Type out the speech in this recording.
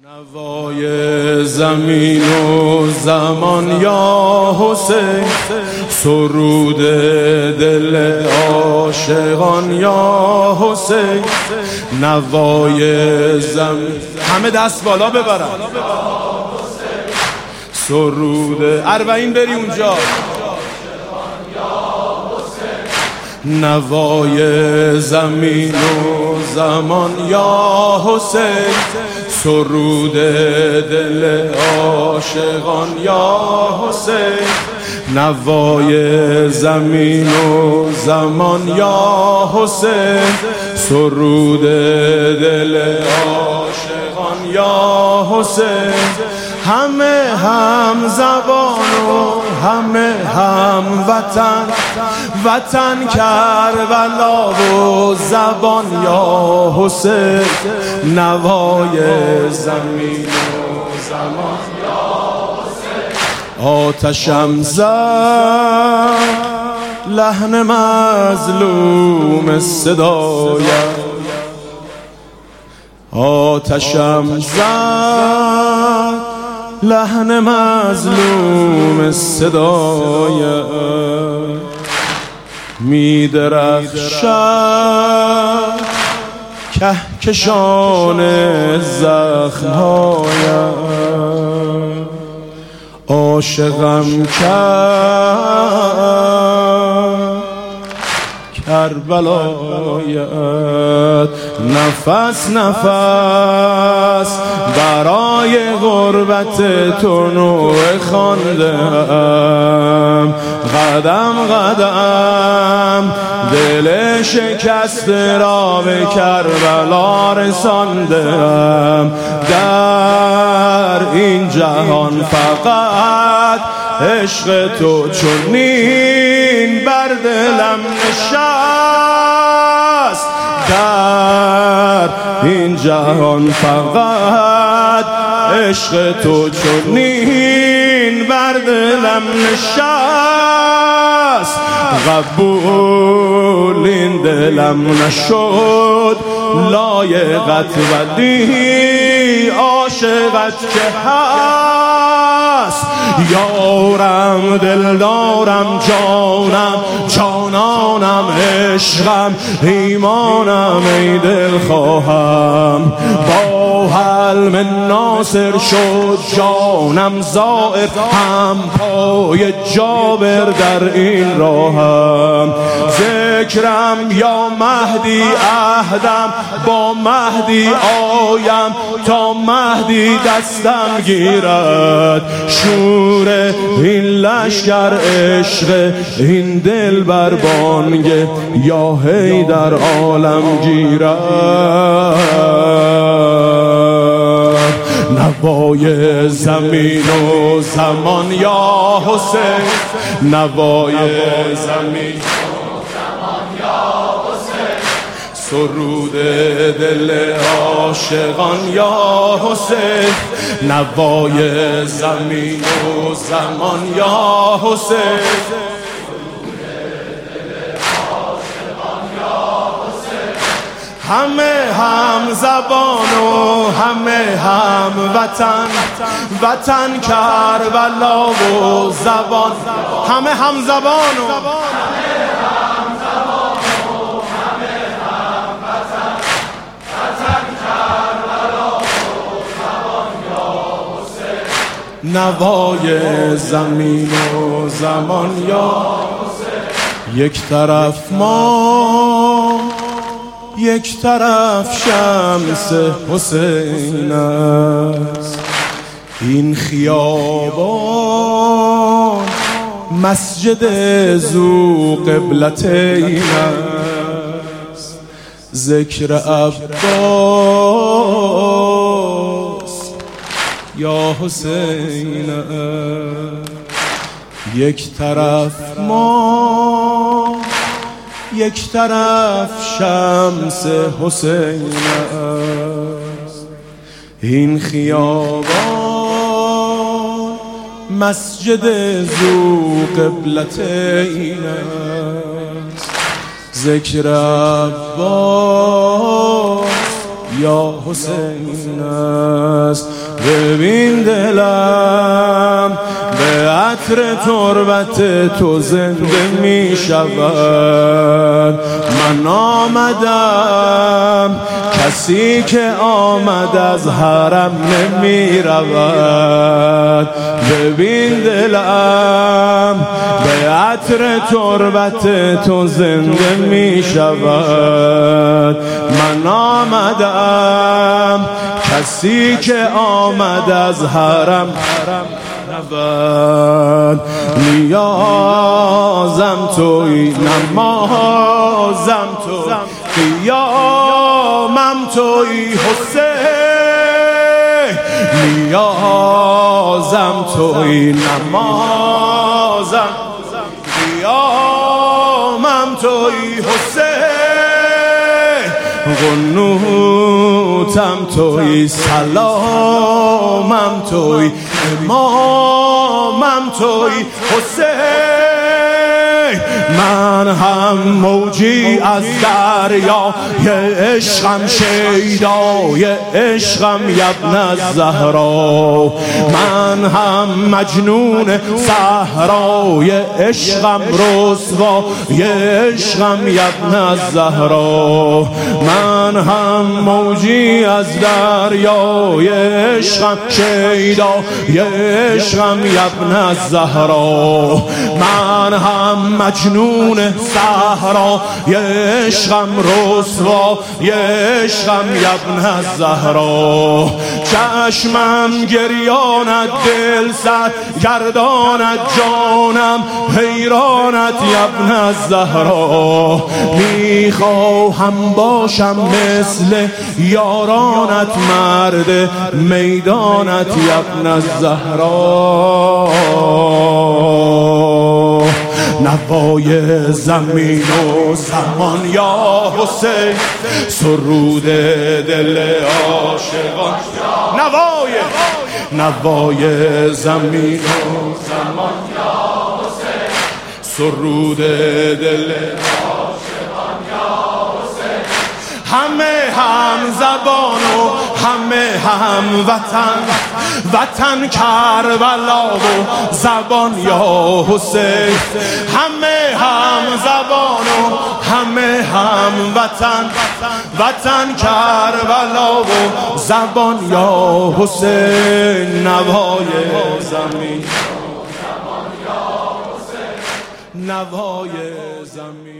نوای زمین و زمان یا حسین، سرود دل عاشقان یا حسین. نوای زمین، همه دست بالا ببرن، سرود اربعین بری اونجا. نوای زمین و زمان یا حسین، سرود دل عاشقان یا حسین. نوای زمین و زمان یا حسین، سرود دل عاشقان یا حسین. همه هم زبان و همه هم وطن، وطن کربلا و زبان یا حسین. نوای زمین و زمان یا حسین. آتشم زد لحن مظلوم صدایم، آتشم زد لحن مظلوم صدایم. می درخشد کهکشان زخمهایم، عاشقم کرد کربلایت. نفس نفس برای غربت تو نوحه خواندم، قدم قدم دل شکسته را به کربلا رساندم. در این جهان فقط عشق تو چنین بر دلم نشست. در این جهان فقط عشق تو چنین بر دلم نشست. قبول این دلم نشد لایقت، ولی عاشقت که هست. یارم دلدارم جانم جانانم عشقم ایمانم ای دل خواهم. با حلم ناصر شد جانم زائر، هم پای جابر در این راهم. ذکرم یا مهدی عهدم با مهدی آیم، تا مهدی دستم گیرد. شور این لشکر عشق این دل بر بانگ یا هی در عالم گیرد. نوای زمین و زمان یا حسین، نوای زمین و زمان یا حسین، سرود دل عاشقان یا حسین. نوای زمین و زمان یا حسین، همه هم زبان و همه هم وطن، وطن کربلا و زبان. همه هم زبان و همه هم زبان و همه هم وطن، وطن کربلا و زبان یا حسین. نوای زمین و زمان یا حسین. یک طرف ما یک طرف شمس حسین است، این خیابان مسجد ذو قبلتین است. ذکر عباس یا حسین است. یک طرف ما یک طرف شمس حسین است، این خیابان مسجد ذو قبلتین است. ذکر عباس یا حسین است. ببین دلم به عطر تربت تو زنده می شود. من آمدم کسی که آمد از حرم نمی رود. ببین دلم به عطر تربت تو زنده می شود. من آمدم کسی که آمد از حرم نبود. نیازم توی، نمازم توی، قیامم توی حسین. نیازم توی، نمازم، قیامم توی حسین. قنوتم توی، سلامم توی، امامم توی حسین. من هم موجی از دریا یه عشقم، شیدای عشقم یبن الزهرا. من هم مجنون صحرای عشقم، رسوای عشقم یبن الزهرا. من هم موجی از دریای عشقم، شیدای عشقم یبن الزهرا. من هم مجنون صحرا یه عشقم، رسوا یه عشقم یبن الزهرا. چشمم گریانت، دل سر گردانت، جانم حیرانت یبن الزهرا. میخواهم باشم مثل یارانت، مرد میدانت یبن الزهرا. نوای زمین و زمان یا حسین، سرود دل عاشقان. نوای زمین و زمان یا حسین، سرود دل عاشقان یا حسین. همه هم زبان و همه هم وطن، وطن کربلا و زبان یا حسین. همه هم زبان و همه هم وطن، وطن کربلا و زبان یا حسین. نوای زمین، نوای زمین.